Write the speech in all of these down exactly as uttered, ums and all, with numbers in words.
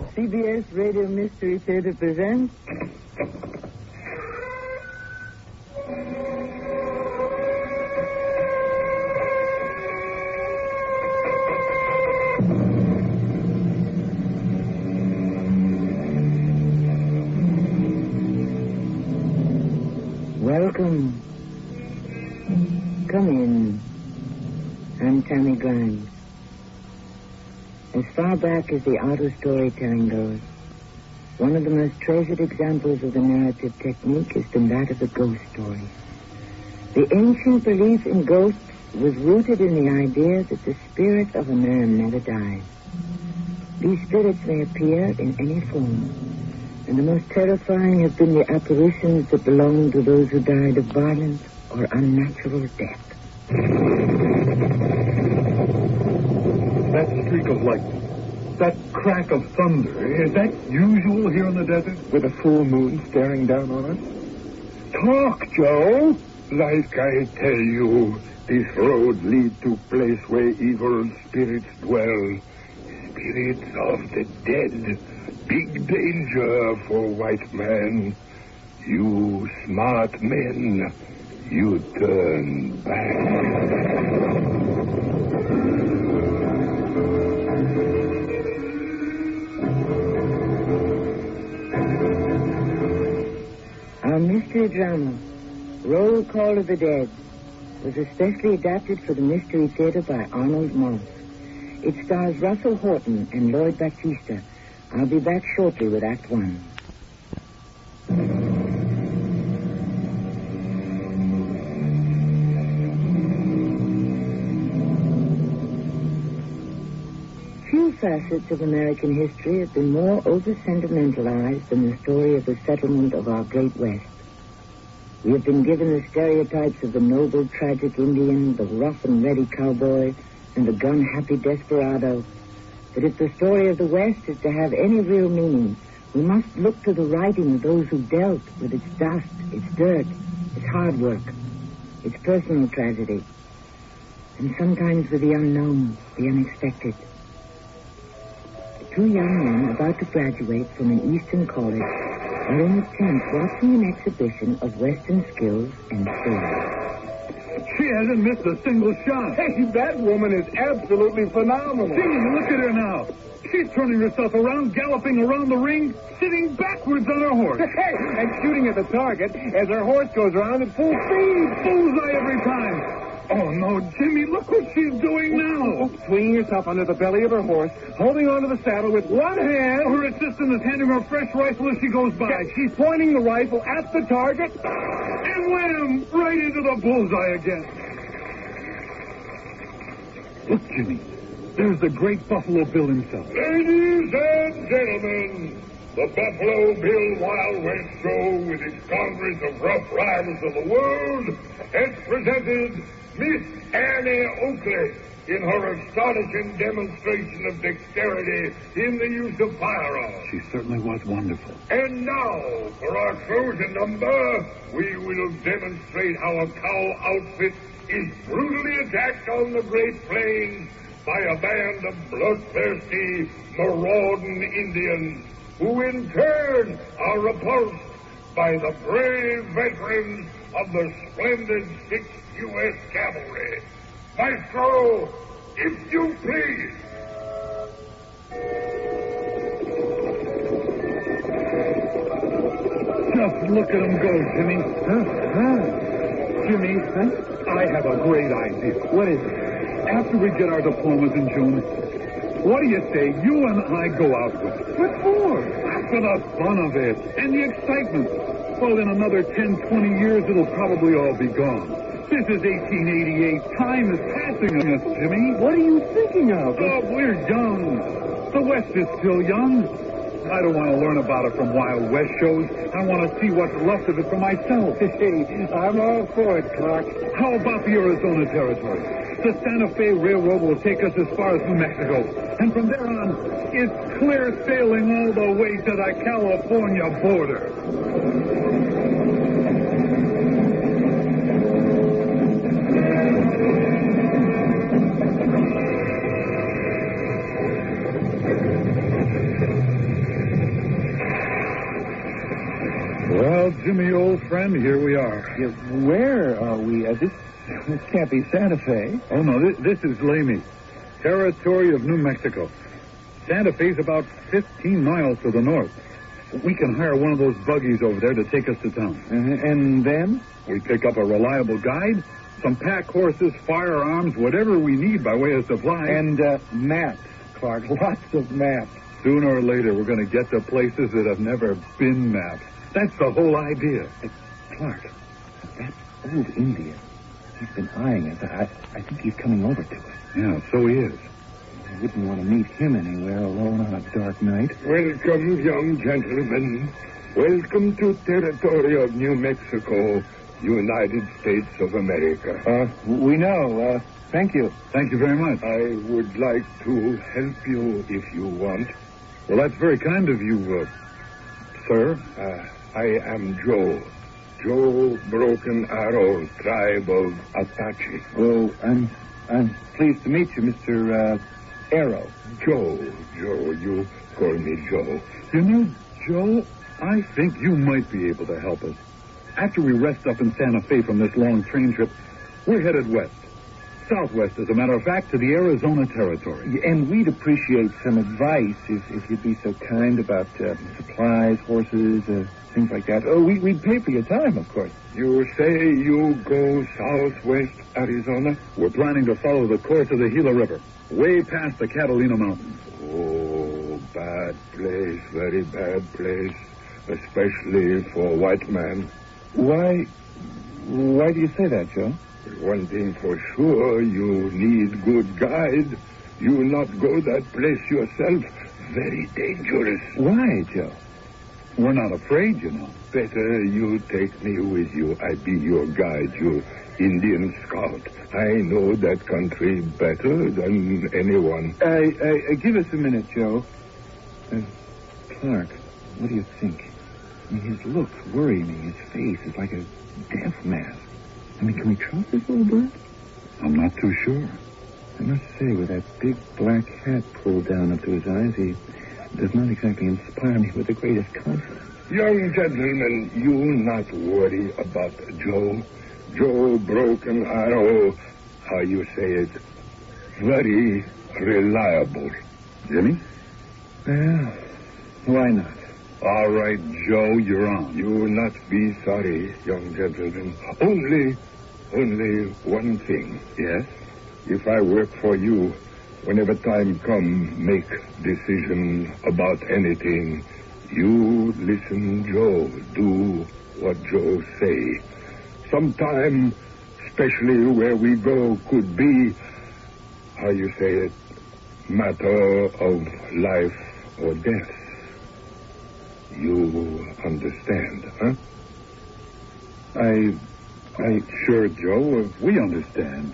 C B S Radio Mystery Theater presents... Welcome. Come in. I'm Tammy Grimes. As far back as the art of storytelling goes, one of the most treasured examples of the narrative technique has been that of the ghost story. The ancient belief in ghosts was rooted in the idea that the spirit of a man never dies. These spirits may appear in any form, and the most terrifying have been the apparitions that belong to those who died of violent or unnatural death. That streak of lightning, that crack of thunder, is that usual here in the desert? With a full moon staring down on us? Talk, Joe! Like I tell you, this road leads to place where evil spirits dwell. Spirits of the dead. Big danger for white man. You smart men, you turn back. Our mystery drama, Roll Call of the Dead, was especially adapted for the Mystery Theater by Arnold Moss. It stars Russell Horton and Lloyd Battista. I'll be back shortly with Act One. Few facets of American history have been more over-sentimentalized than the story of the settlement of our Great West. We have been given the stereotypes of the noble, tragic Indian, the rough and ready cowboy, and the gun-happy desperado. But if the story of the West is to have any real meaning, we must look to the writing of those who dealt with its dust, its dirt, its hard work, its personal tragedy, and sometimes with the unknown, the unexpected. Two young men about to graduate from an Eastern college are in a tent watching an exhibition of Western skills and skill. She hasn't missed a single shot. Hey, that woman is absolutely phenomenal. Gee, look at her now. She's turning herself around, galloping around the ring, sitting backwards on her horse. Hey, and shooting at the target as her horse goes around at full speed. Bullseye every time. Oh, no, Jimmy, look what she's doing now. Oh, swinging herself under the belly of her horse, holding onto the saddle with one hand. Her assistant is handing her a fresh rifle as she goes by. Yeah, she's pointing the rifle at the target. And wham! Right into the bullseye again. Look, Jimmy, there's the great Buffalo Bill himself. Ladies and gentlemen, the Buffalo Bill Wild West Show with its Congress of Rough Riders of the World has presented Miss Annie Oakley in her astonishing demonstration of dexterity in the use of firearms. She certainly was wonderful. And now, for our closing number, we will demonstrate how a cow outfit is brutally attacked on the Great Plains by a band of bloodthirsty, marauding Indians, who in turn are repulsed by the brave veterans of the splendid sixth U S Cavalry. Maestro, if you please. Just look at them go, Jimmy. Huh? Huh? Jimmy, huh? I have a great idea. What is it? After we get our diplomas in June, what do you say you and I go out with it? What for? For the fun of it and the excitement. Well, in another ten, twenty years, it'll probably all be gone. This is eighteen eighty-eight. Time is passing us, Jimmy. What are you thinking of? Oh, we're young. The West is still young. I don't want to learn about it from Wild West shows. I want to see what's left of it for myself. Hey, I'm all for it, Clark. How about the Arizona Territory? The Santa Fe Railroad will take us as far as New Mexico. And from there on, it's clear sailing all the way to the California border. Well, Jimmy, old friend, here we are. Yeah, where are we? Uh, this, this can't be Santa Fe. Oh, no, this, this is Lamy, territory of New Mexico. Santa Fe's about fifteen miles to the north. We can hire one of those buggies over there to take us to town. Uh, and then? We pick up a reliable guide, some pack horses, firearms, whatever we need by way of supply. And uh, maps, Clark. Lots of maps. Sooner or later, we're going to get to places that have never been mapped. That's the whole idea. Uh, Clark, that old Indian, he's been eyeing us. I, I think he's coming over to us. Yeah, so he is. I wouldn't want to meet him anywhere alone on a dark night. Welcome, young gentlemen. Welcome to territory of New Mexico, United States of America. Uh, we know. Uh, thank you. Thank you very much. I would like to help you if you want. Well, that's very kind of you, uh, sir. Uh, I am Joe. Joe Broken Arrow, tribe of Apache. Well, I'm I'm pleased to meet you, Mister Uh, Arrow. Joe, Joe, you call me Joe. You know, Joe, I think you might be able to help us. After we rest up in Santa Fe from this long train trip, we're headed west. Southwest, as a matter of fact, to the Arizona territory. And we'd appreciate some advice if, if you'd be so kind about uh, supplies, horses, uh, things like that. Oh, we, we'd pay for your time, of course. You say you go southwest Arizona? We're planning to follow the course of the Gila River, way past the Catalina Mountains. Oh, bad place, very bad place, especially for white man. Why, why do you say that, Joe? One thing for sure, you need good guide. You not go that place yourself. Very dangerous. Why, Joe? We're not afraid, you know. Better you take me with you. I be your guide, you Indian scout. I know that country better than anyone. I, I, I give us a minute, Joe. Uh, Clark, what do you think? I mean, his looks worry me. His face is like a death mask. I mean, can we trust this little bird? I'm not too sure. I must say, with that big black hat pulled down up to his eyes, he does not exactly inspire me with the greatest confidence. Young gentlemen, you not worry about Joe. Joe Broken Arrow, how you say it, very reliable. Jimmy? Well, why not? All right, Joe, you're on. You not be sorry, young gentlemen. Only, only one thing. Yes? If I work for you, whenever time come, make decision about anything, you listen Joe. Do what Joe say. Sometime, especially where we go, could be, how you say it, matter of life or death. You understand, huh? I, I, sure, Joe, uh, we understand.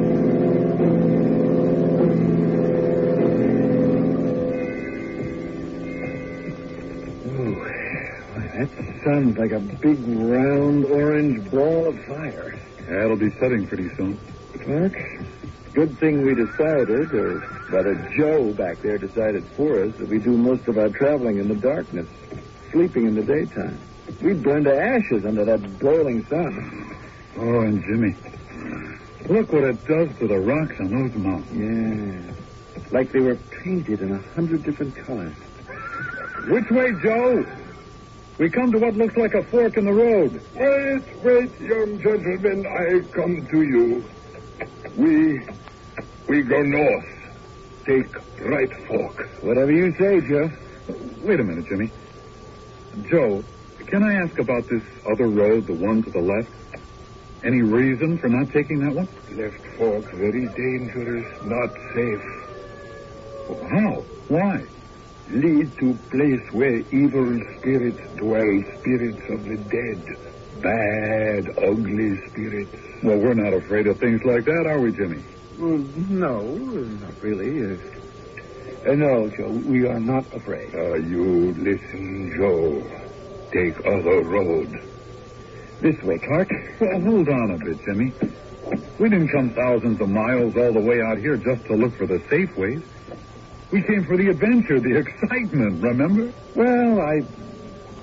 Ooh, that sounds like a big, round, orange ball of fire. Yeah, it'll be setting pretty soon. Clark, good thing we decided, or rather Joe back there decided for us, that we do most of our traveling in the darkness, sleeping in the daytime. We'd burn to ashes under that broiling sun. Oh, and Jimmy, look what it does to the rocks on those mountains. Yeah, like they were painted in a hundred different colors. Which way, Joe? We come to what looks like a fork in the road. Wait, wait, young gentlemen, I come to you. We, we go north. Take right fork. Whatever you say, Joe. Wait a minute, Jimmy. Joe, can I ask about this other road, the one to the left? Any reason for not taking that one? Left fork, very dangerous, not safe. How? Why? Lead to place where evil spirits dwell, spirits of the dead. Bad, ugly spirits. Well, we're not afraid of things like that, are we, Jimmy? Well, no, not really. Uh, uh, no, Joe, we are not afraid. Uh, you listen, Joe. Take other road. This way, Clark. Well, hold on a bit, Jimmy. We didn't come thousands of miles all the way out here just to look for the safe ways. We came for the adventure, the excitement, remember? Well, I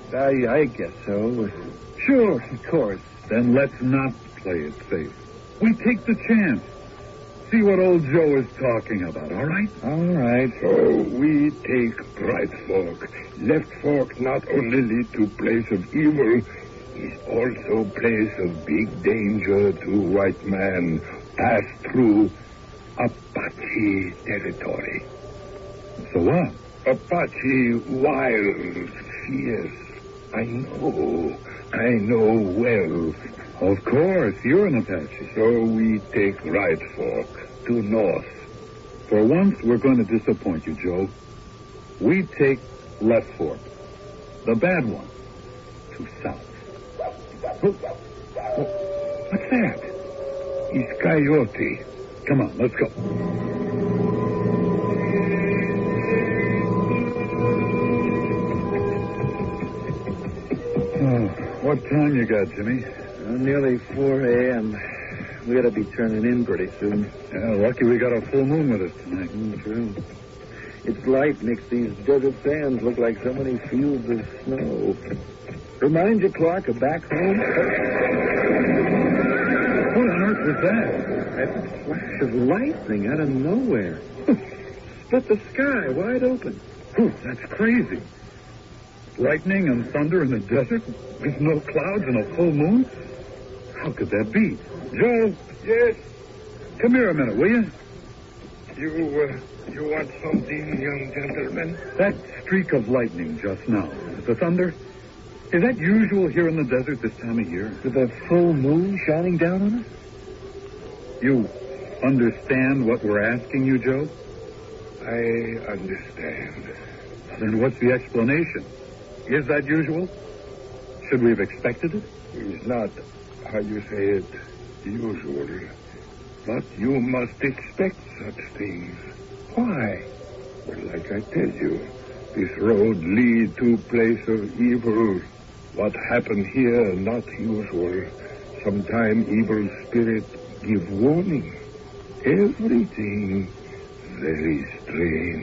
I, I guess so. Sure, of course. Then let's not play it safe. We take the chance. See what old Joe is talking about, all right? All right. So we take right fork. Left fork not only lead to place of evil, is also place of big danger to white man. Pass through Apache territory. So what? Apache wild, fierce. I know. I know well. Of course, you're an Apache. So we take right fork to north. For once, we're going to disappoint you, Joe. We take left fork, the bad one, to south. Oh, oh, what's that? It's Coyote. Come on, let's go. Oh, what time you got, Jimmy? Uh, nearly four a.m. We ought to be turning in pretty soon. Yeah, lucky we got a full moon with us tonight. Mm, true. Its light makes these desert sands look like so many fields of snow. Reminds you, Clark, of back home? What on earth was that? That flash of lightning out of nowhere. Split the sky wide open. Whew, that's crazy. Lightning and thunder in the desert with no clouds and a full moon? How could that be? Joe? Yes? Come here a minute, will you? You, uh, you want something, young gentleman? That streak of lightning just now, the thunder, is that usual here in the desert this time of year? With a full moon shining down on us? You understand what we're asking you, Joe? I understand. Then what's the explanation? Is that usual? Should we have expected it? It's not, how you say it, usual. But you must expect such things. Why? Well, like I tell you, this road lead to place of evil. What happened here, not usual. Sometime evil spirit give warning. Everything very strange.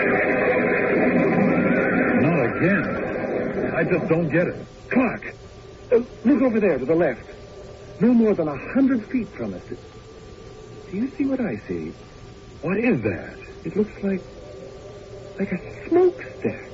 Not again. I just don't get it. Clark, uh, look over there to the left. No more than a hundred feet from us. Do you see what I see? What is that? It looks like, like a smokestack.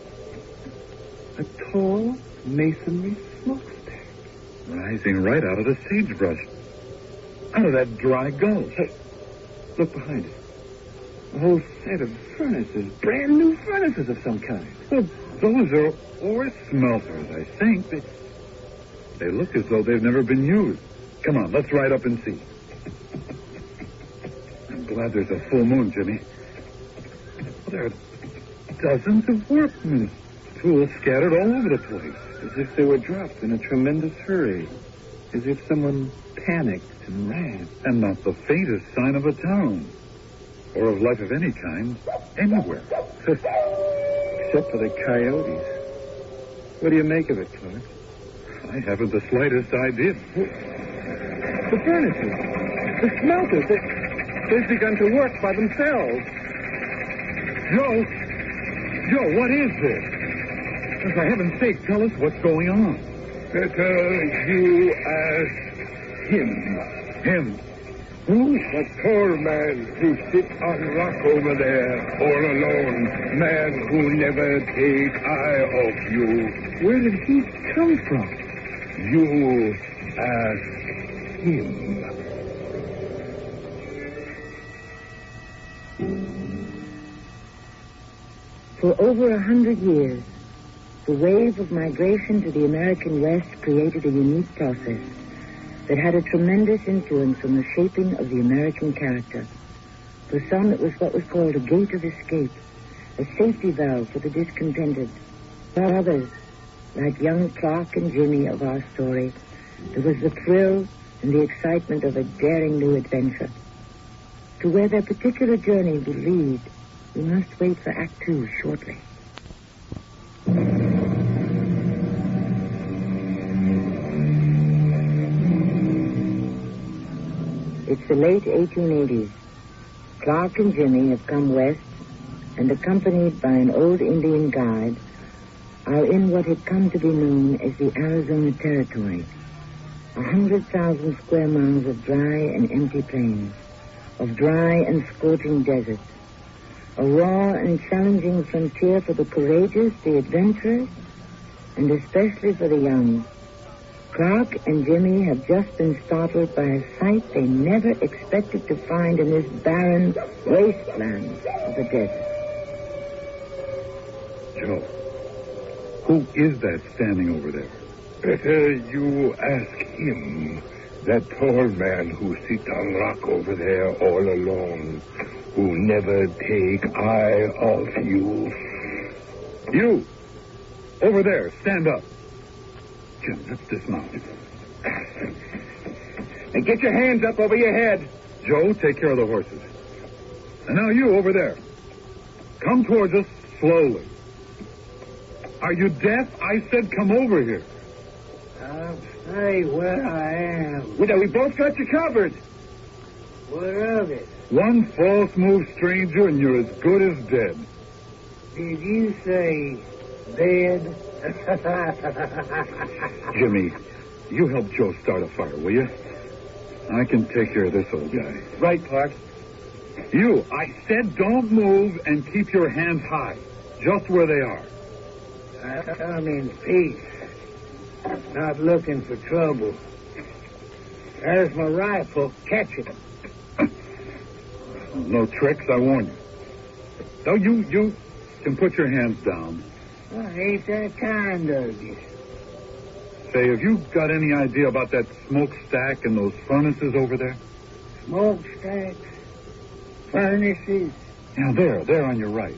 A tall masonry smokestack. Rising right out of the sagebrush. Out of that dry gulch. Hey, look behind it. A whole set of furnaces, brand new furnaces of some kind. Well, those are ore smelters, I think. They, they look as though they've never been used. Come on, let's ride up and see. I'm glad there's a full moon, Jimmy. Well, there are dozens of workmen's tools scattered all over the place. As if they were dropped in a tremendous hurry. As if someone panicked and ran. And not the faintest sign of a town. Or of life of any kind, anywhere. Except for the coyotes. What do you make of it, Clark? I haven't the slightest idea. The furnaces. The smelters. They, they've begun to work by themselves. Joe! Joe, what is this? For heaven's sake, tell us what's going on. Better you ask him. Him? Who? The tall man who sits on rock over there, all alone. Man who never take eye off you. Where did he come from? You ask him. For over a hundred years, the wave of migration to the American West created a unique process that had a tremendous influence on the shaping of the American character. For some, it was what was called a gate of escape, a safety valve for the discontented. For others, like young Clark and Jimmy of our story, there was the thrill and the excitement of a daring new adventure. To where their particular journey will lead, we must wait for Act Two shortly. It's the late eighteen eighties. Clark and Jimmy have come west and, accompanied by an old Indian guide, are in what had come to be known as the Arizona Territory, a hundred thousand square miles of dry and empty plains, of dry and scorching deserts, a raw and challenging frontier for the courageous, the adventurous, and especially for the young. Clark and Jimmy have just been startled by a sight they never expected to find in this barren wasteland of the desert. Joe, who is that standing over there? Better you ask him. That tall man who sits on rock over there all alone, who never take eye off you. You! Over there, stand up. Jim, let's dismount. And get your hands up over your head. Joe, take care of the horses. And now you, over there. Come towards us slowly. Are you deaf? I said come over here. I'll stay where I am. We, we both got you covered. What of it? One false move, stranger, and you're as good as dead. Did you say dead? Jimmy, you help Joe start a fire, will you? I can take care of this old guy. Right, Clark. You, I said don't move and keep your hands high, just where they are. I come in peace, not looking for trouble. There's my rifle. Catch it. No tricks, I warn you. No, you, you can put your hands down. I ain't that kind of you. Say, have you got any idea about that smokestack and those furnaces over there? Smokestacks? Furnaces? Yeah, there, there on your right.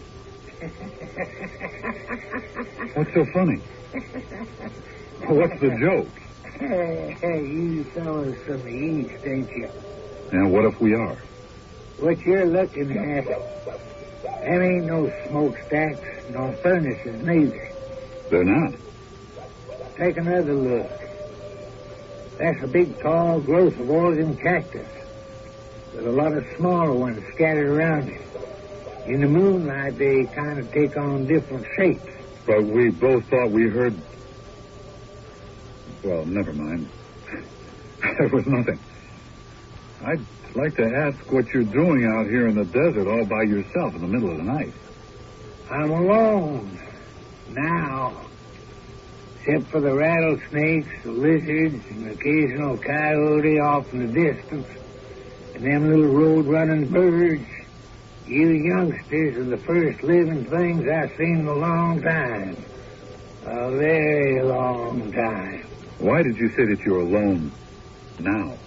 What's so funny? What's the joke? Hey, you fellas from the east, ain't you? And what if we are? What you're looking at, there ain't no smokestacks, no furnaces neither. They're not. Take another look. That's a big, tall growth of Oregon cactus with a lot of smaller ones scattered around it. In the moonlight, they kind of take on different shapes. But we both thought we heard... Well, never mind. There was nothing. I'd like to ask what you're doing out here in the desert all by yourself in the middle of the night. I'm alone. Now. Except for the rattlesnakes, the lizards, and the occasional coyote off in the distance, and them little road-running birds. You youngsters are the first living things I've seen in a long time. A very long time. Why did you say that you're alone now?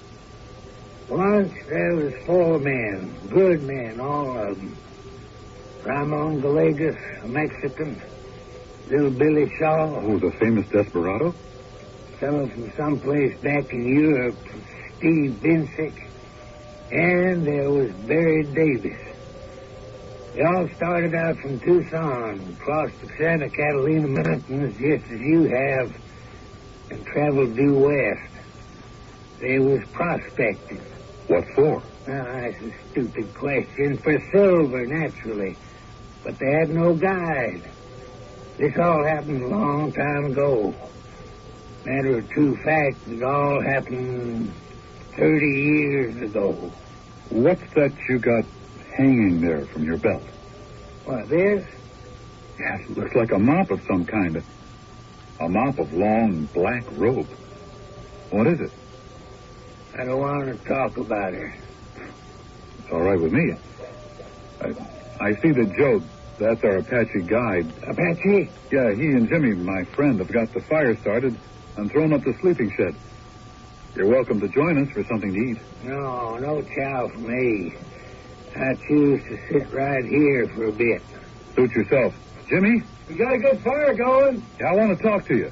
Once there was four men, good men, all of them. Ramon Gallegos, a Mexican. Little Billy Shaw. Oh, the famous desperado? Fellow from someplace back in Europe, Steve Binsick. And there was Barry Davis. They all started out from Tucson, crossed the Santa Catalina Mountains just as you have, and traveled due west. They was prospecting. What for? Now, that's a stupid question. For silver, naturally. But they had no guide. This all happened a long time ago. Matter of true fact, it all happened thirty years ago. What's that you got hanging there from your belt? What, this? Yes, it looks like a mop of some kind. A mop of long black rope. What is it? I don't want to talk about her. It's all right with me. I, I see that Joe, that's our Apache guide. Apache? Yeah, he and Jimmy, my friend, have got the fire started and thrown up the sleeping shed. You're welcome to join us for something to eat. No, no chow for me. I choose to sit right here for a bit. Suit yourself. Jimmy? We got a good fire going. Yeah, I want to talk to you.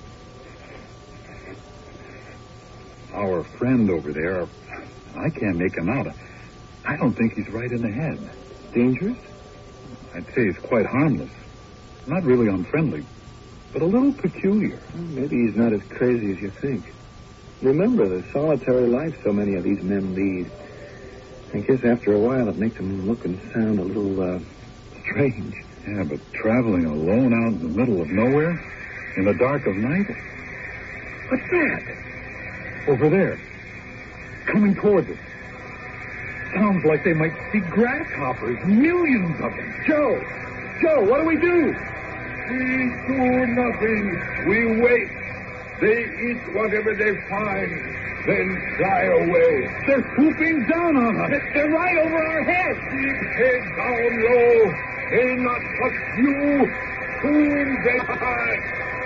Our friend over there, I can't make him out. I don't think he's right in the head. Dangerous? I'd say he's quite harmless. Not really unfriendly, but a little peculiar. Well, maybe he's not as crazy as you think. Remember the solitary life so many of these men lead. I guess after a while it makes them look and sound a little, uh, strange. Yeah, but traveling alone out in the middle of nowhere? In the dark of night? What's that? Over there. Coming towards us. Sounds like they might be grasshoppers. Millions of them. Joe! Joe, what do we do? We do nothing. We wait. They eat whatever they find, then fly away. They're swooping down on us. They're right over our heads. Keep head down low. They not touch you. Soon they die.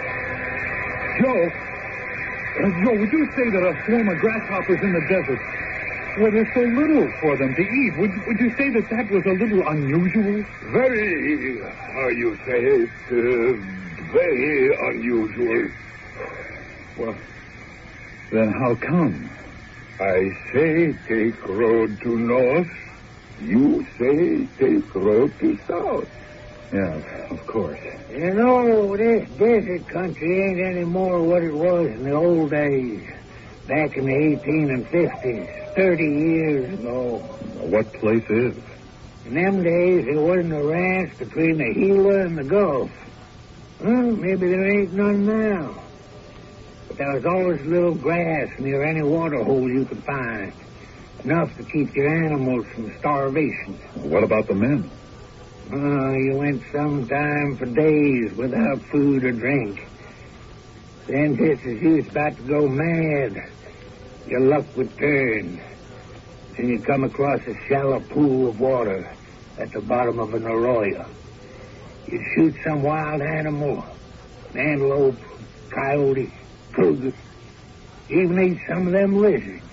Joe, uh, Joe, would you say that a swarm of grasshoppers in the desert, well, there's so little for them to eat, would, would you say that that was a little unusual? Very, how you say it, uh, very unusual. Well, then how come? I say take road to north. You say take road to south. Yeah, of course. You know, this desert country ain't any more what it was in the old days, back in the eighteen fifties, thirty years ago. What place is? In them days, there wasn't a ranch between the Gila and the Gulf. Well, maybe there ain't none now. But there was always a little grass near any water hole you could find, enough to keep your animals from starvation. What about the men? Oh, you went some time for days without food or drink. Then, just as you was about to go mad, your luck would turn. And you'd come across a shallow pool of water at the bottom of an arroyo. You'd shoot some wild animal, an antelope, coyote, cougar, even eat some of them lizards.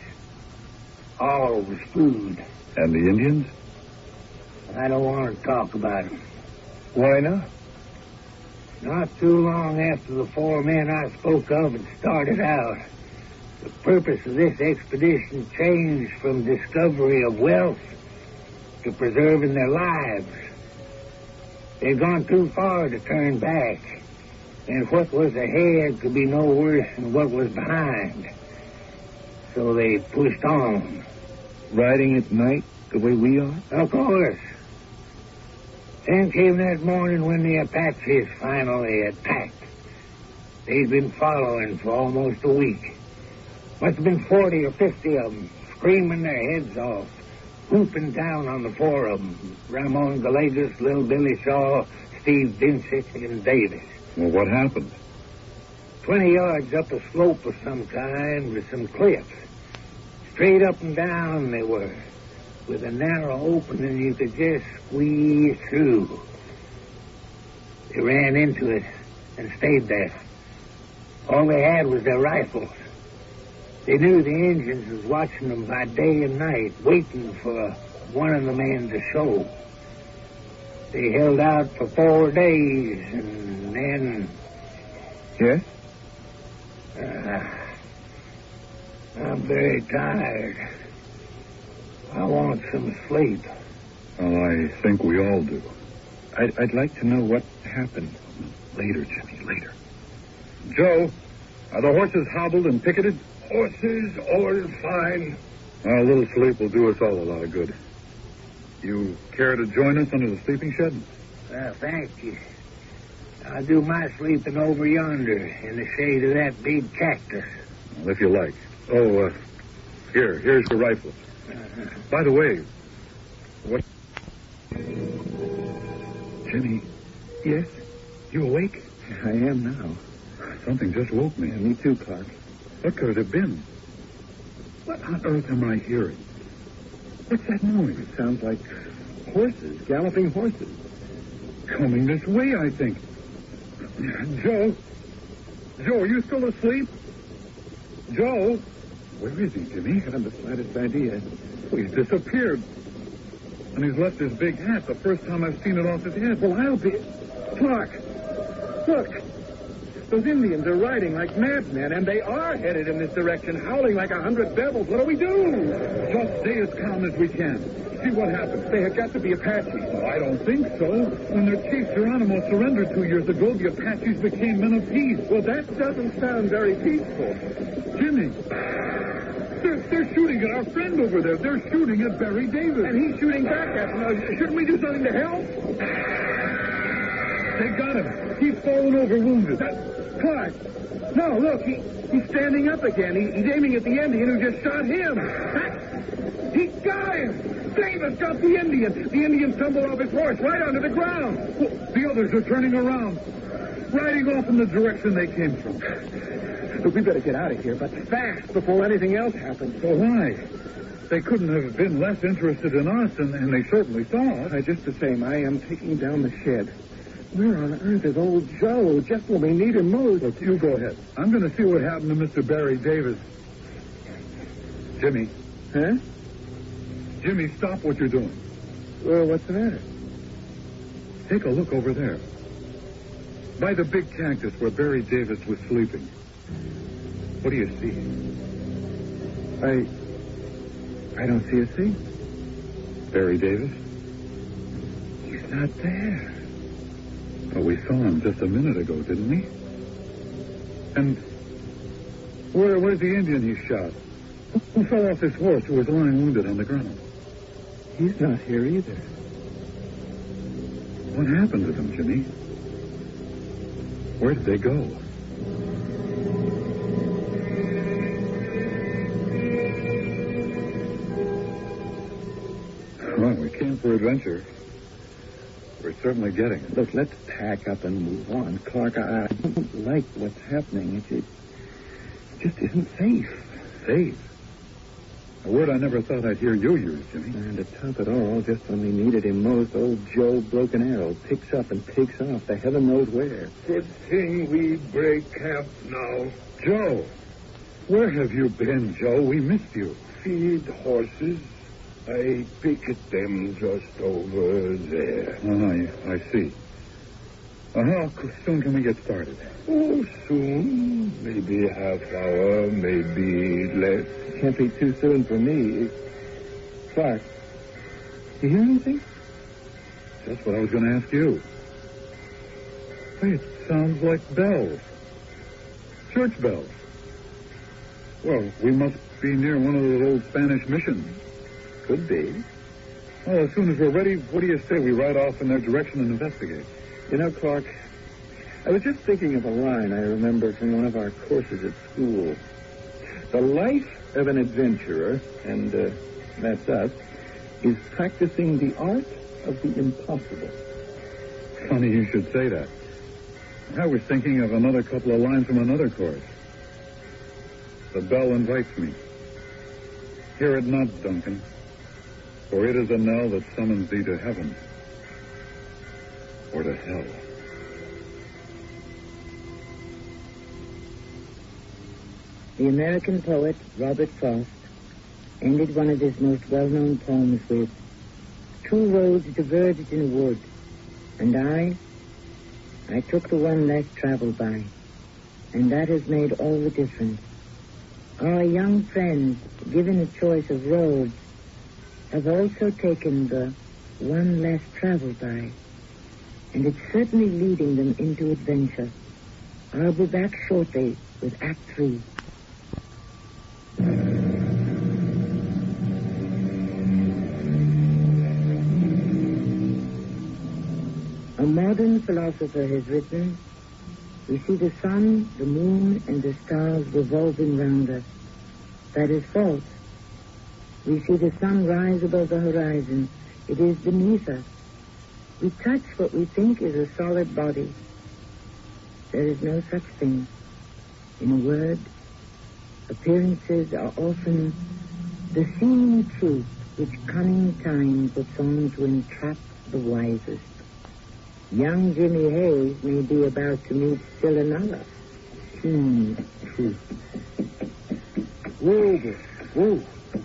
All was food. And the Indians? I don't want to talk about them. Why not? Not too long after the four men I spoke of had started out, the purpose of this expedition changed from discovery of wealth to preserving their lives. They'd gone too far to turn back, and what was ahead could be no worse than what was behind. So they pushed on. Riding at night the way we are? Of course. Then came that morning when the Apaches finally attacked. They'd been following for almost a week. Must have been forty or fifty of them, screaming their heads off, whooping down on the four of them. Ramon Gallegos, Little Billy Shaw, Steve Vincent, and Davis. Well, what happened? Twenty yards up a slope of some kind with some cliffs. Straight up and down they were, with a narrow opening you could just squeeze through. They ran into it and stayed there. All they had was their rifles. They knew the Indians was watching them by day and night, waiting for one of the men to show. They held out for four days, and then... Yes? Uh, I'm very tired. I want some sleep. Well, I think we all do. I'd, I'd like to know what happened. Later, Jimmy, later. Joe, are the horses hobbled and picketed? Horses all fine. Well, a little sleep will do us all a lot of good. You care to join us under the sleeping shed? Uh, thank you. I'll do my sleeping over yonder in the shade of that big cactus. Well, if you like. Oh, uh, here, here's your rifle. Uh-huh. By the way, what... Jimmy. Yes? You awake? I am now. Something just woke me. Yeah, me too, Clark. What could it have been? What on earth am I hearing? What's that noise? It sounds like horses, galloping horses. Coming this way, I think. Joe? Joe, are you still asleep? Joe? Where is he, Jimmy? I haven't the slightest idea. Oh, he's disappeared. And he's left his big hat, the first time I've seen it off his head. Well, I'll be... Clark! Look! Those Indians are riding like madmen, and they are headed in this direction, howling like a hundred devils. What do we do? Just stay as calm as we can. See what happens. They have got to be Apaches. Oh, I don't think so. When their chief Geronimo surrendered two years ago, the Apaches became men of peace. Well, that doesn't sound very peaceful. Jimmy, they're, they're shooting at our friend over there. They're shooting at Barry Davis. And he's shooting back at them. Now, shouldn't we do something to help? They got him. He's fallen over wounded. That, Clark. No, look, he, he's standing up again. He, he's aiming at the Indian who just shot him. That, he got him. Davis got the Indian. The Indian stumbled off his horse right onto the ground. The others are turning around, riding off in the direction they came from. Look, we better get out of here, but fast before anything else happens. Well, why? They couldn't have been less interested in us, and, and they certainly saw us. Uh, just the same, I am taking down the shed. Where on earth is old Joe? Just when we need him most. Look, you go ahead. I'm going to see what happened to Mister Barry Davis. Jimmy. Huh? Jimmy, stop what you're doing. Well, what's the matter? Take a look over there. By the big cactus where Barry Davis was sleeping. What do you see? I... I don't see a thing. Barry Davis? He's not there. Well, we saw him just a minute ago, didn't we? And where, where's the Indian he shot? Who fell off his horse who was lying wounded on the ground? He's not here either. What happened to them, Jimmy? Where did they go? Well, we came for adventure. We're certainly getting it. Look, let's pack up and move on. Clark, I, I don't like what's happening. It, it just isn't safe. Safe? A word I never thought I'd hear you use, Jimmy. And to top it all, just when we needed him most, old Joe Broken Arrow picks up and takes off to heaven knows where. Good thing we break camp now. Joe! Where have you been, Joe? We missed you. Feed horses. I picket them just over there. Oh, I, I see. Well, how soon can we get started? Oh, soon. Maybe a half hour, maybe less. Can't be too soon for me. Clark, you hear anything? That's what I was going to ask you. Hey, it sounds like bells. Church bells. Well, we must be near one of those old Spanish missions. Could be. Well, as soon as we're ready, what do you say we ride off in their direction and investigate? You know, Clark, I was just thinking of a line I remember from one of our courses at school. The life of an adventurer, and uh, that's us, is practicing the art of the impossible. Funny you should say that. I was thinking of another couple of lines from another course. The bell invites me. Hear it not, Duncan, for it is a knell that summons thee to heaven or to hell. The American poet Robert Frost ended one of his most well-known poems with, "Two roads diverged in a wood, and I, I took the one less traveled by, and that has made all the difference. Our young friends, given a choice of roads, have also taken the one less traveled by, and it's certainly leading them into adventure. I'll be back shortly with Act Three." A modern philosopher has written, "We see the sun, the moon, and the stars revolving round us. That is false. We see the sun rise above the horizon. It is beneath us. We touch what we think is a solid body. There is no such thing. In a word, appearances are often the seeming truth which cunning time puts on to entrap the wisest. Young Jimmy Hayes may be about to meet still another seeming truth." Whoa, boy. Whoa.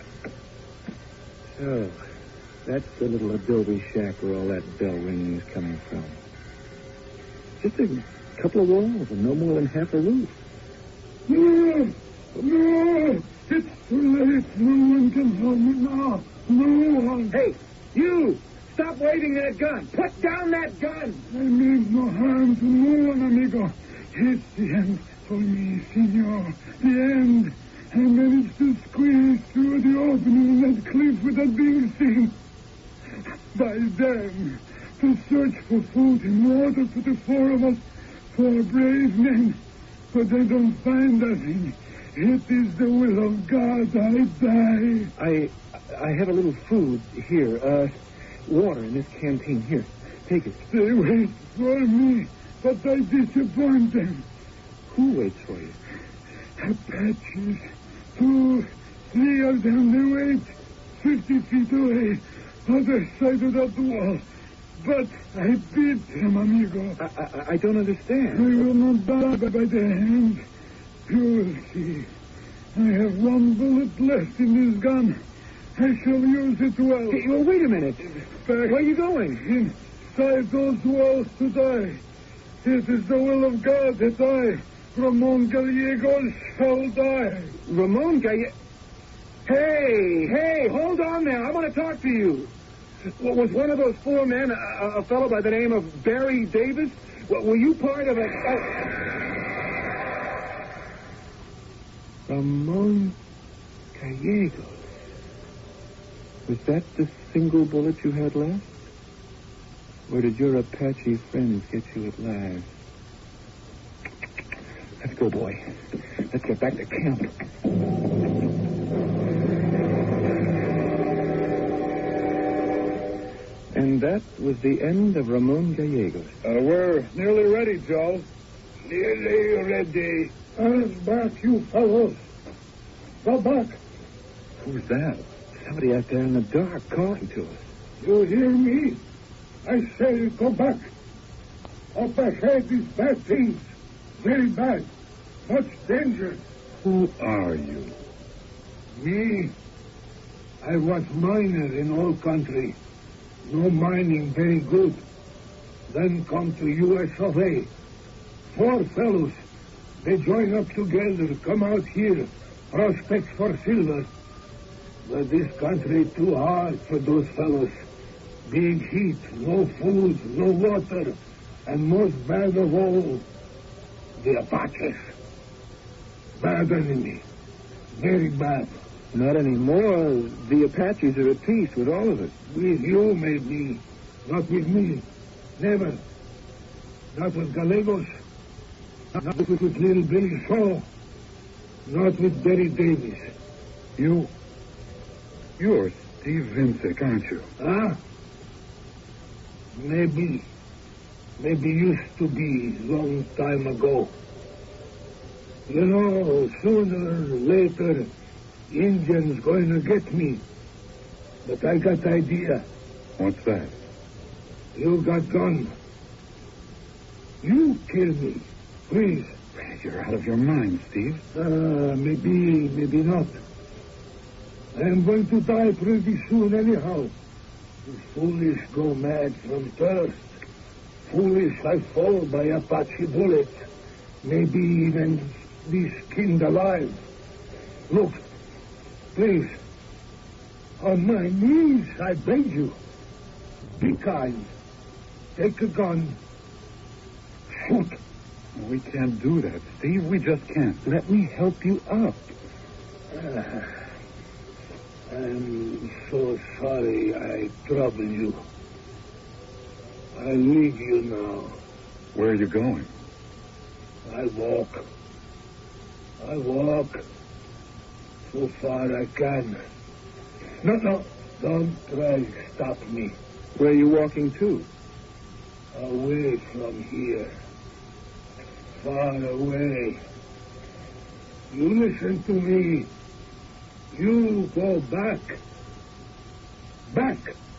So, that's the little adobe shack where all that bell ringing is coming from. Just a couple of walls and no more than half a roof. No! No! It's too late. No one can help me now. No one. Hey, you! Stop waving that gun! Put down that gun! I mean no harm to no one, amigo. It's the end for me, senor. The end. I managed to squeeze through the opening in that cliff without being seen. By then, to search for food and water for the four of us, four brave men. But they don't find nothing. It is the will of God I die. I I have a little food here. Uh, water in this canteen. Here, take it. They wait for me, but I disappoint them. Who waits for you? Apaches. Two, three of them, they wait fifty feet away, other side of that wall. But I beat them, amigo. I, I, I don't understand. I will not die by the hand. You will see. I have one bullet left in this gun. I shall use it well. Hey, well, wait a minute. Back Where are you going? inside those walls to die. It is the will of God that I, Ramon Gallegos, shall die. Ramon Gallegos? Hey, hey, hold on there. I want to talk to you. Well, was one of those four men a, a fellow by the name of Barry Davis? Well, were you part of a... Oh. Ramon Gallegos. Was that the single bullet you had left? Or did your Apache friends get you at last? Let's go, boy. Let's get back to camp. And that was the end of Ramon Gallegos. Uh, we're nearly ready, Joe. Nearly ready. Stand back, you fellows. Go back. Who's that? Somebody out there in the dark calling to us. You hear me? I say go back. Up ahead is bad things. Very bad. Much danger. Who are you? Me? I was miner in old country. No mining very good. Then come to U S of A. Four fellows. They join up together, come out here, prospect for silver. But this country too hard for those fellows. Big heat, no food, no water, and most bad of all, the Apaches. Bad enemy. Very bad. Not anymore. The Apaches are at peace with all of us. With you, maybe. Not with me. Never. Not with Gallegos. Not with little Billy Shaw. Not with Barry Davis. You... You're Steve Vincek, aren't you? Huh? Maybe. Maybe used to be long time ago. You know, sooner or later, Indians going to get me. But I got idea. What's that? You got gun. You kill me, please. You're out of your mind, Steve. Uh, maybe, maybe not. I am going to die pretty soon anyhow. The foolish go mad from thirst. Foolish I fall by Apache bullet. Maybe even be skinned alive. Look, please. On my knees, I beg you. Be kind. Take a gun. Shoot. We can't do that, Steve. We just can't. Let me help you up. Uh, I'm so sorry I troubled you. I leave you now. Where are you going? I walk. I walk. So far I can. No, no. Don't try to stop me. Where are you walking to? Away from here. Far away. You listen to me. You go back. Back.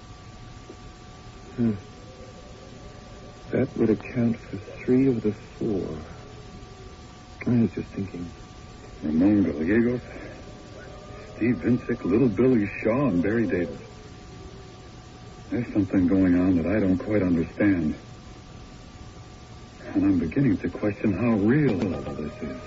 Hmm. That would account for three of the four. I was just thinking. Ramon Gallegos, Steve Vincek, Little Billy Shaw, and Barry Davis. There's something going on that I don't quite understand. And I'm beginning to question how real all of this is.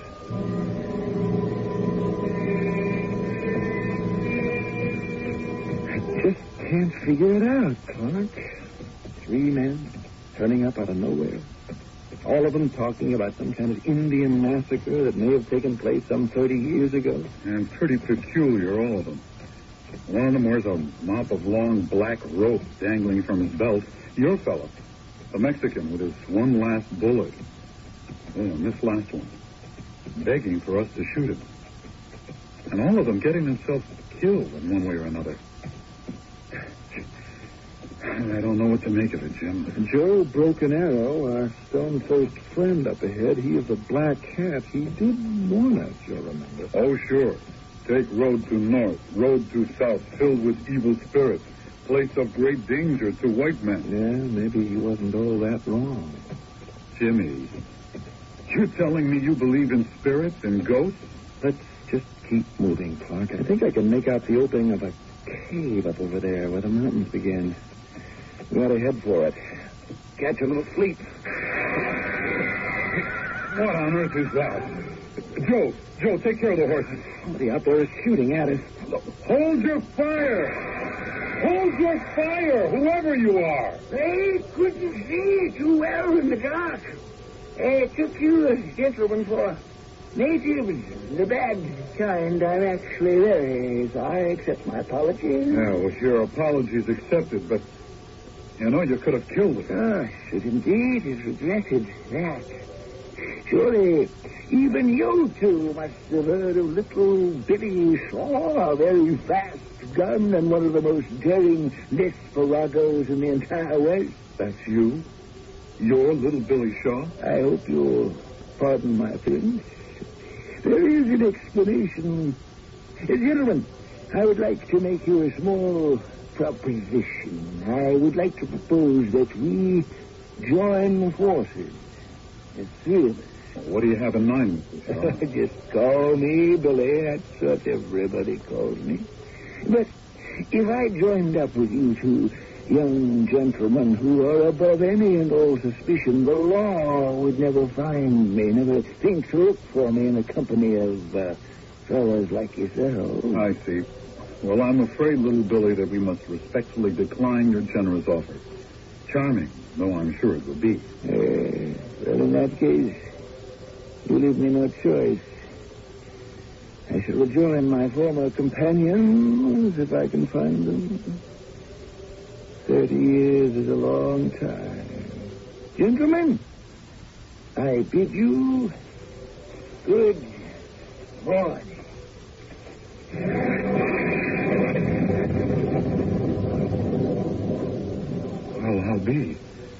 I just can't figure it out, Clark. Three men turning up out of nowhere. All of them talking about some kind of Indian massacre that may have taken place some thirty years ago. And pretty peculiar, all of them. One of them wears a mop of long black rope dangling from his belt. Your fellow, the Mexican with his one last bullet. Oh, and this last one, begging for us to shoot him. And all of them getting themselves killed in one way or another. I don't know what to make of it, Jim. Joe Broken Arrow, our stone-faced friend up ahead, he is a black hat. He did warn us, you'll remember. Oh, sure. Take road to north, road to south, filled with evil spirits. Place of great danger to white men. Yeah, maybe he wasn't all that wrong. Jimmy, you're telling me you believe in spirits and ghosts? Let's just keep moving, Clark. I think I can make out the opening of a cave up over there where the mountains begin. We ought to head for it. Catch a little sleep. What on earth is that? Joe, Joe, take care of the horses. Somebody out there is shooting at us. Hold your fire! Hold your fire, whoever you are! They couldn't see too well in the dark. I took you, gentlemen, for natives, the bad kind. I'm actually very sorry. Accept my apologies. Yeah, well, your apologies accepted, but, you know, you could have killed us. Oh, I should indeed have regretted that. Surely, even you two must have heard of little Billy Shaw, a very fast gun and one of the most daring desperados in the entire West. That's you? You're little Billy Shaw? I hope you'll pardon my appearance. There is an explanation. Uh, gentlemen, I would like to make you a small proposition. I would like to propose that we join forces. The three of us. What do you have in mind, Mister Shaw? Just call me Billy. That's what everybody calls me. But if I joined up with you two young gentlemen who are above any and all suspicion, the law would never find me, never think to look for me in the company of uh, fellows like yourself. I see. Well, I'm afraid, little Billy, that we must respectfully decline your generous offer. Charming, though I'm sure it would be. Uh, well, in that case, you leave me no choice. I shall rejoin my former companions if I can find them. Thirty years is a long time. Gentlemen, I bid you good morning. Well, how be?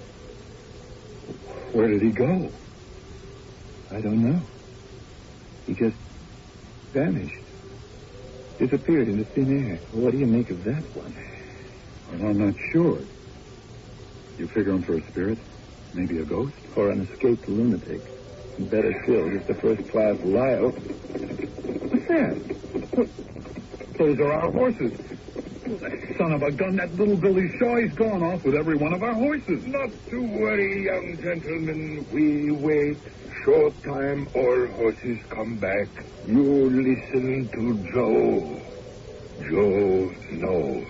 Where did he go? I don't know. He just vanished. Disappeared into thin air. What do you make of that one? Well, I'm not sure. You figure him for a spirit? Maybe a ghost? Or an escaped lunatic. Better still, just a first-class liar. What's that? Those are our horses. Son of a gun, that little Billy Shaw, he's gone off with every one of our horses. Not to worry, young gentlemen. We wait. Short time, all horses come back. You listen to Joe. Joe knows.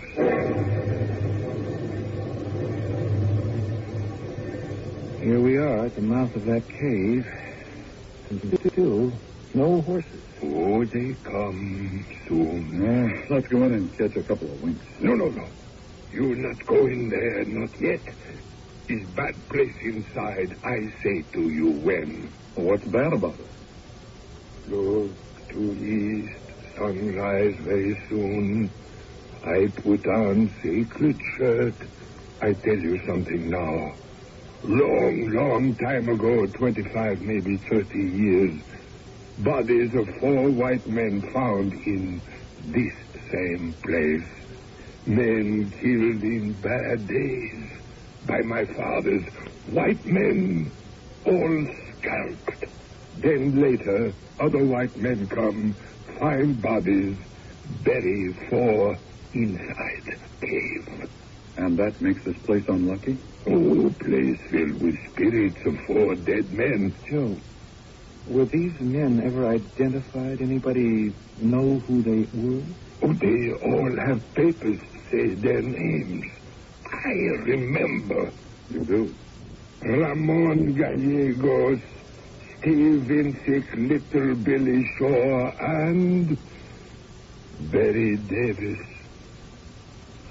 Here we are at the mouth of that cave. And still, no horses. Oh, they come soon. Uh, let's go in and catch a couple of winks. No, no, no. You not go in there, not yet. It's bad place inside. I say to you when. Well, what's bad about it? Look to east. Sunrise very soon. I put on sacred shirt. I tell you something now. Long, long time ago, twenty-five, maybe thirty years, bodies of four white men found in this same place. Men killed in bad days by my fathers. White men, all scalped. Then later, other white men come, find bodies, bury four inside cave. And that makes this place unlucky? Oh, place filled with spirits of four dead men. Joe, were these men ever identified? Anybody know who they were? Oh, they all have papers say their names. I remember. You do? Ramon Gallegos, Steve Vincic, Little Billy Shaw, and Barry Davis.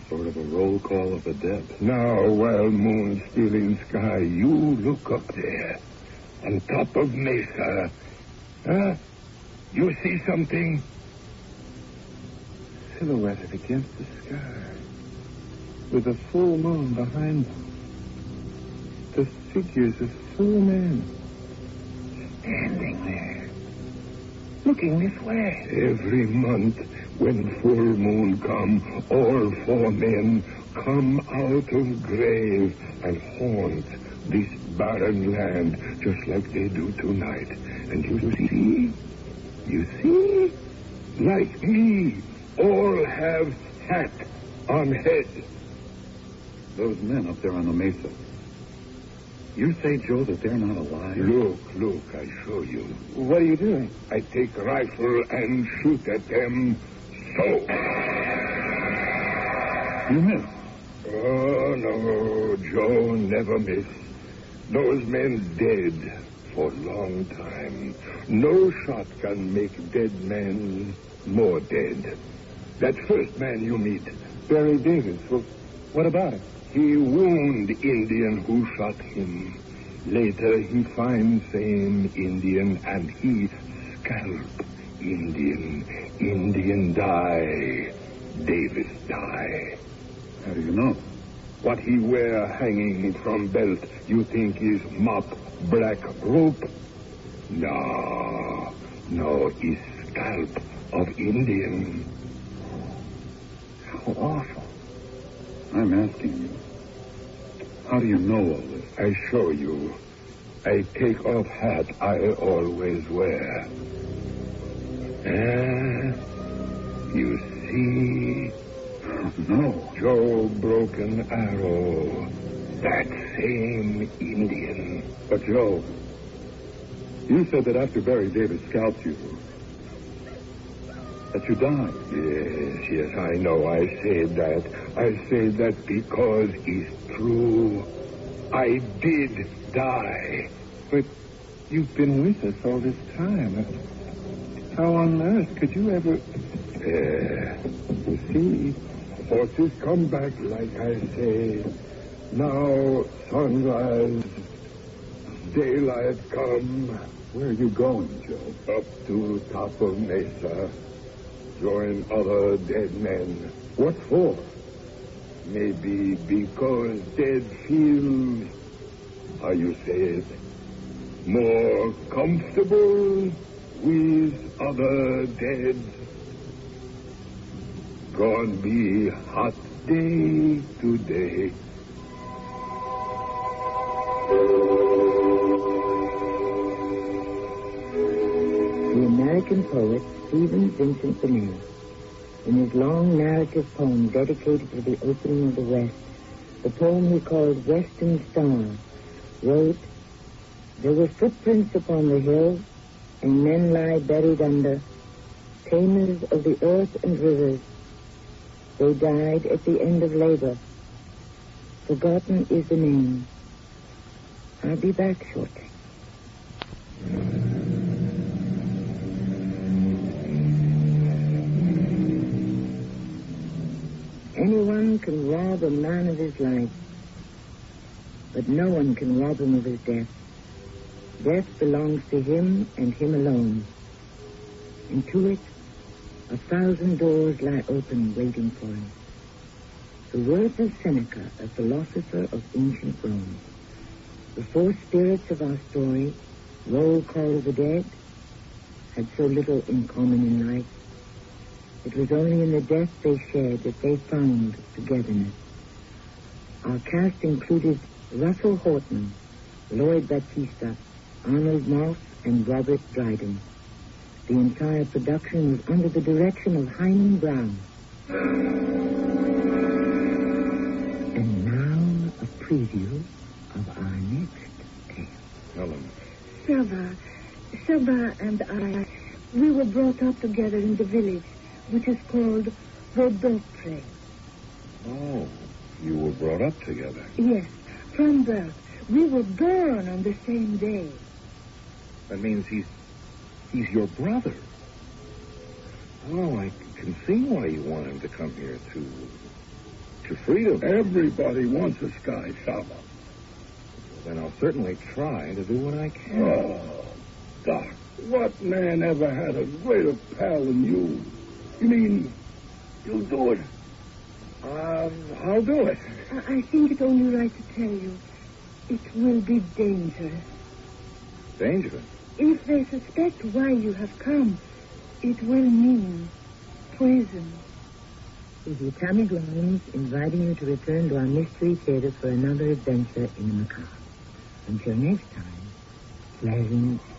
Sort of a roll call of the dead. Now, while moon still in sky, you look up there, on top of Mesa. Huh? You see something? Silhouetted against the sky, with a full moon behind them. The figures of four men standing there, looking this way. Every month, when full moon come, all four men come out of grave and haunt this barren land, just like they do tonight. And you see, you see, like me, all have hat on head. Those men up there on the mesa. You say, Joe, that they're not alive? Look, look, I show you. What are you doing? I take rifle and shoot at them. So. You missed. Oh, no, Joe never miss. Those men dead for a long time. No shot can make dead men more dead. That first man you meet, Barry Davis. Well, what about it? he wound Indian who shot him. Later he find same Indian and he scalp Indian. Indian die. Davis die. How do you know? What he wear hanging from belt, you think is mop black rope? No, no, is scalp of Indian. How awful. I'm asking you. How do you know all this? I show you. I take off hat I always wear. Ah, you see? No. Joe Broken Arrow. That same Indian. But, Joe, you said that after Barry Davis scalped you, that you died. Yes, yes, I know I said that. I said that because it's true. I did die. But you've been with us all this time. How on earth could you ever... Uh, you see, horses come back like I say. Now sunrise, daylight come. Where are you going, Joe? Up to top of Mesa. Join other dead men. What for? Maybe because dead feels, how you say it, more comfortable with other dead. Gonna be hot day today. The American poet Stephen Vincent Beneath, in his long narrative poem dedicated to the opening of the West, the poem he called Western Star, wrote, "There were footprints upon the hill, and men lie buried under, tamers of the earth and rivers. They died at the end of labor. Forgotten is the name. I'll be back shortly." Anyone can rob a man of his life, but no one can rob him of his death. Death belongs to him and him alone. And to it, a thousand doors lie open waiting for him. The words of Seneca, a philosopher of ancient Rome. The four spirits of our story, roll call of the dead, had so little in common in life. It was only in the death they shared that they found togetherness. Our cast included Russell Horton, Lloyd Battista, Arnold Moss, and Robert Dryden. The entire production was under the direction of Hyman Brown. And now a preview of our next tale. Helen. Silva, Silva and I, we were brought up together in the village, which is called Rodopre. Oh, you were brought up together. Yes, from birth. We were born on the same day. That means he's he's your brother. Oh, I can see why you want him to come here to to freedom. Everybody wants a sky, Saba. Then I'll certainly try to do what I can. Oh, Doc, what man ever had a greater pal than you? You mean you'll do it? Um, I'll do it. I, I think it's only right to tell you. It will be dangerous. Dangerous? If they suspect why you have come, it will mean poison. This is Tammy Grimes inviting you to return to our Mystery Theater for another adventure in the macabre. Until next time, pleasant